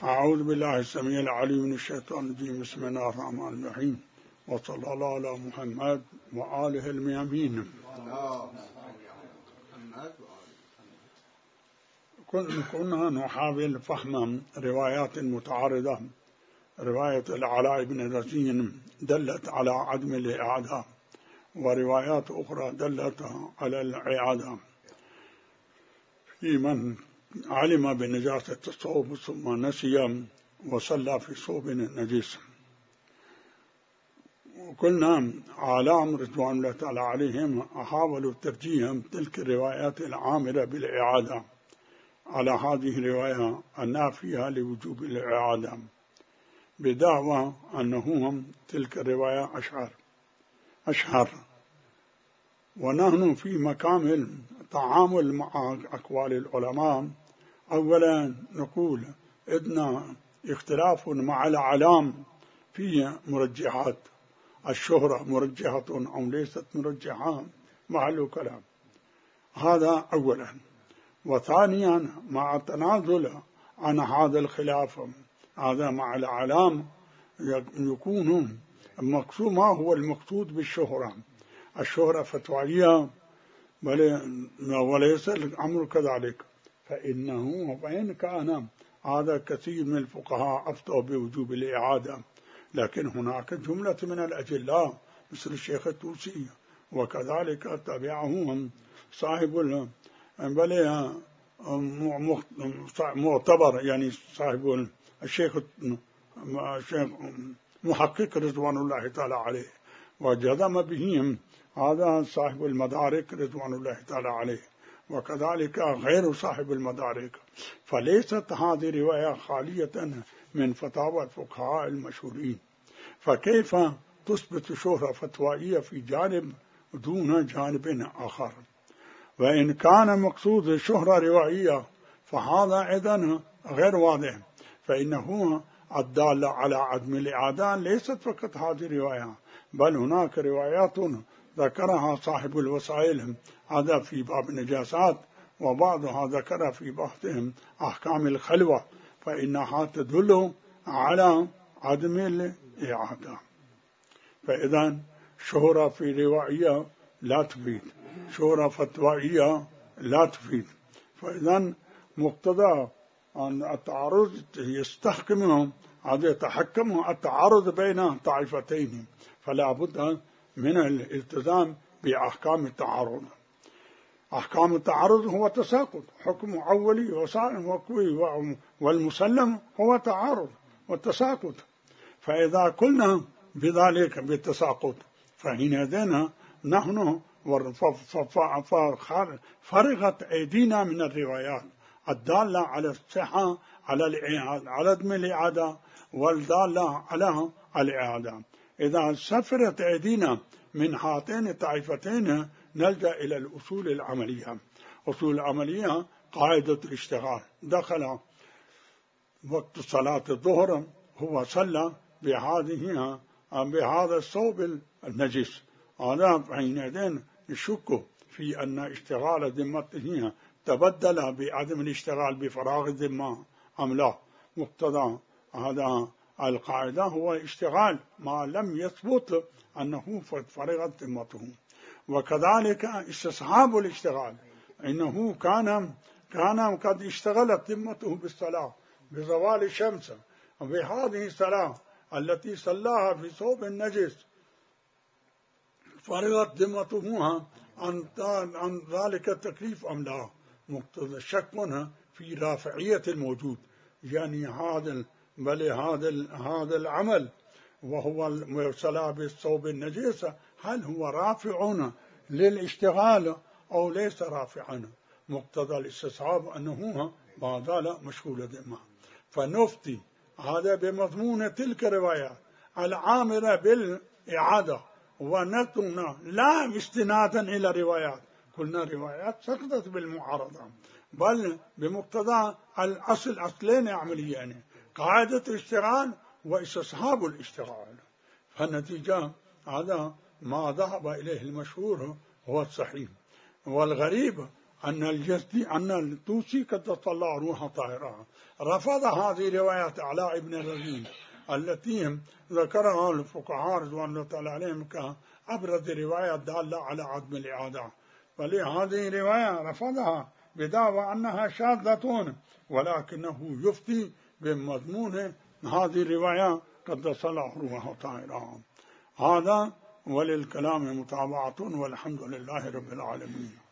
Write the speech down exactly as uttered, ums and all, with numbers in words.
أعوذ بالله السميع العليم من الشيطان الرجيم. بسم الله الرحمن الرحيم، وصلى الله على محمد وآله الميامين. كنا نحاول فهم روايات متعارضة. رواية العلاء بن رزين دلت على عدم الإعادة، وروايات أخرى دلت على الإعادة في من علم بنجاسة الثوب ثم نسي وصلى في ثوب نجس. وقلنا علام رضوان الله تعالى عليهم حاولوا ترجيح تلك الروايات العامرة بالإعادة على هذه الرواية النافية لوجوب الإعادة، بدعوى أنهم تلك الرواية أشهر أشهر ونحن في مقام التعامل مع أقوال العلماء. أولا نقول إن اختلاف مع العلام في مرجحات، الشهرة مرجحة أو ليست مرجحة محل كلام، هذا أولا. وثانيا مع التنازل عن هذا الخلاف، هذا مع العلام يكون المقصود ما هو المقصود بالشهرة، الشهرة فتوائية وليس الأمر كذلك، فإنه وإن كان هذا كثير من الفقهاء أفتوا بوجوب الإعادة، لكن هناك جملة من الأجلاء مثل الشيخ الطوسي وكذلك تبعهم صاحب بل معتبر يعني صاحب الشيخ الشيخ محقق رضوان الله تعالى عليه، وجزم بهم هذا صاحب المدارك رضوان الله تعالى عليه، وكذلك غير صاحب المدارك. فليست هذه رواية خالية من فتاوى الفقهاء المشهورين، فكيف تثبت شهرة فتوائية في جانب دون جانب آخر؟ وإن كان مقصود الشهرة روائية فهذا أيضا غير واضح، فإنه الدالة على عدم الإعادة ليست فقط هذه الرواية، بل هناك روايات ذكرها صاحب الوسائل هذا في باب النجاسات، وبعضها ذكر في بحثهم أحكام الخلوة، فإنها تدل على عدم الإعادة. فإذا شهرة في روائية لا تفيد، شهرة فتوائية لا تفيد. فإذا مقتضى أن التعارض يستحكم هذا يتحكم التعارض بين طائفتين، فلا بد من الالتزام بأحكام التعارض. أحكام التعارض هو تساقط، حكم أولي وثاني، والمسلم هو تعارض والتساقط. فإذا قلنا بذلك بالتساقط فحينئذ نحن فرغت أيدينا من الروايات الدالة على الصحة على عدم الإعادة والدالة على الإعادة. إذا سفرت أيدينا من هاتين الطائفتين نلجأ إلى الأصول العملية. أصول العملية قاعدة الاشتغال، دخل وقت صلاة الظهر هو صلى بهذه بهذا الثوب النجس، هذا حينئذ يشك في أن اشتغال ذمته تبدل بعدم الاشتغال بفراغ الذمة أم لا. مقتضى هذا القاعدة هو اشتغال ما لم يثبت أنه فرغت ذمته. وكذلك استصحاب الاشتغال، إنه كان كان قد اشتغلت ذمته بالصلاة بزوال الشمس، وبهذه الصلاة التي صلاها في ثوب النجس فرغت ذمته عن ذلك التكليف أم لا. مقتضى الشك في رافعية الموجود، يعني هذا بل هذا هذا العمل وهو الصلاة بالثوب النجس هل هو رافع للاشتغال أو ليس رافعا؟ مقتضى الاستصحاب أنه ما زال مشغول ذمة، فنفتي هذا بمضمون تلك الروايات العامرة بالإعادة، ونتنا لا استنادا إلى روايات، قلنا روايات سقطت بالمعارضة، بل بمقتضى الأصل أصلين عمليين، قاعدة الاشتغال واستصحاب الاشتغال. فالنتيجة هذا ما ذهب إليه المشهور هو الصحيح. والغريب أن الجسدي أن الطوسي قدس الله روحه طاهرة رفض هذه رواية علاء بن الرزين التي ذكرها الفقهاء رضوان الله تعالى عليهم كأبرز رواية دالة على عدم الإعادة، ولهذه رواية رفضها بدعوى أنها شاذة، ولكنه يفتي بمضمون هذه الرواية قدس الله روحه طاهرة. هذا وللكلام متابعة، والحمد لله رب العالمين.